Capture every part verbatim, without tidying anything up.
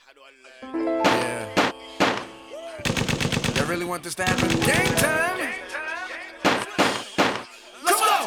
Yeah. They really want this to happen? Game time! Let's go!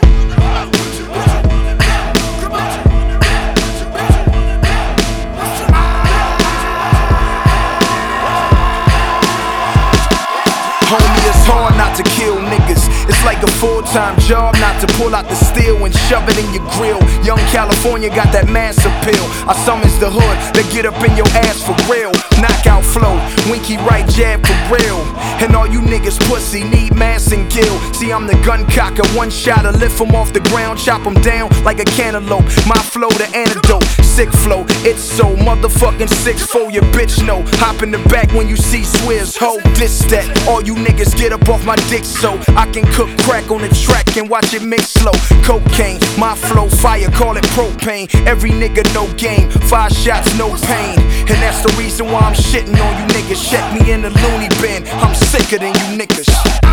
Homie, it's hard not to kill niggas. It's like a full-time job not to pull out the steel and shove it in your grill. Young California got that mass appeal. I summons the hood, they get up in your ass for real. Knockout flow, winky right jab for real. And all you niggas pussy need mass and gill. See, I'm the gun cocker, one shot to lift them off the ground, chop them down like a cantaloupe. My flow, the antidote, sick flow. It's so motherfucking sick for your bitch know. Hop in the back when you see Swizz, ho, this that. All you niggas get up off my dick so I can cook crack on the track and watch it mix slow. Cocaine, my flow, fire, call it propane. Every nigga no game, five shots, no pain. And that's the reason why I'm shitting on you niggas. Check me in the loony bin, I'm sicker than you niggas.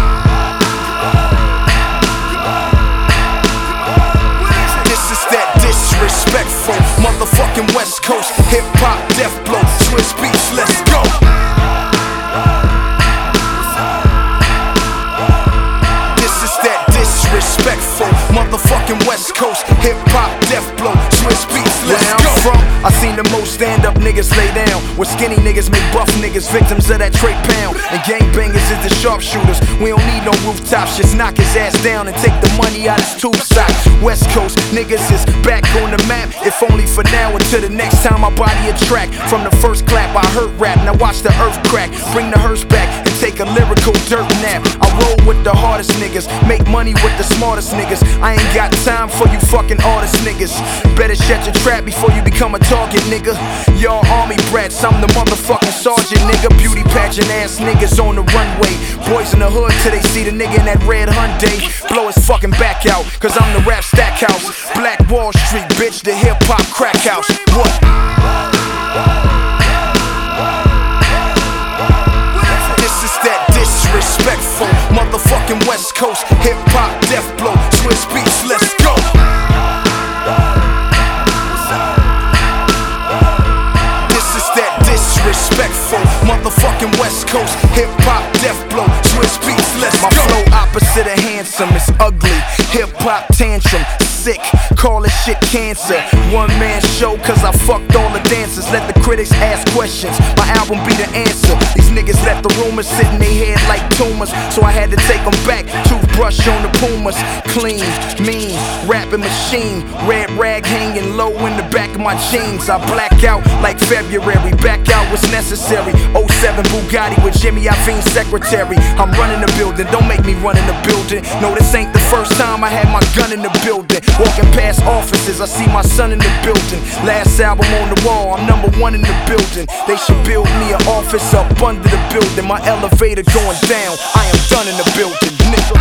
This is that disrespectful motherfucking West Coast hip hop death blow. Swizz Beatz, let's go. Disrespectful motherfucking West Coast hip hop death blow. Swizz Beatz, let's Where go. I'm from, I seen the most stand up niggas lay down. Where skinny niggas make buff niggas victims of that Trey Pound. And gangbangers is the sharpshooters. We don't need no rooftops, just knock his ass down and take the money out his tube sock. West Coast niggas is back on the map, if only for now until the next time my body a track. From the first clap I heard rap, now watch the earth crack. Bring the hearse back and take a lyrical dirt nap. I roll with the hardest niggas, make money with the smartest niggas. I ain't got time for you fucking artist niggas. Better shut your trap before you become a target, nigga. Y'all army brats, I'm the motherfucking sergeant, nigga. Beauty pageant ass niggas on the runway. Boys in the hood till they see the nigga in that red Hyundai. Blow his fucking back out, cause I'm the rap stack house. Black Wall Street, bitch, the hip hop crack house. What? This is that disrespectful motherfucking West Coast hip hop death blow. Swizz Beatz, let's go. This is that disrespectful motherfucking West Coast hip hop death blow. Swizz Beatz, let's go. My flow opposite of handsome, it's ugly. Hip hop tantrum, sick, call this shit cancer. One man show cause I fucked all the dancers. Let the critics ask questions, my album be the answer. These niggas let the rumors sit in their head like tumors, so I had to take them back. Toothbrush on the Pumas, clean, mean, rapping machine. Red rag hanging low in the back of my jeans. I black out like February, back out what's necessary. oh seven Bugatti with Jimmy Iovine's secretary. I'm running the building, don't make me run in the building. No, this ain't the first time I had my gun in the building. Walking past offices, I see my son in the building. Last album on the wall, I'm number one in the building. They should build me an office up under the building. My elevator going down, I am done in the building, nigga.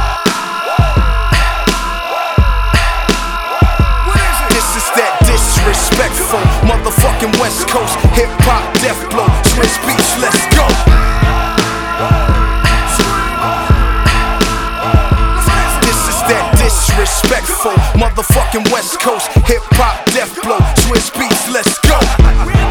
This is that disrespectful motherfucking West Coast hip hop death blow. Swizz Beatz, let's go. Disrespectful motherfucking West Coast hip hop death blow. Swizz Beatz, let's go.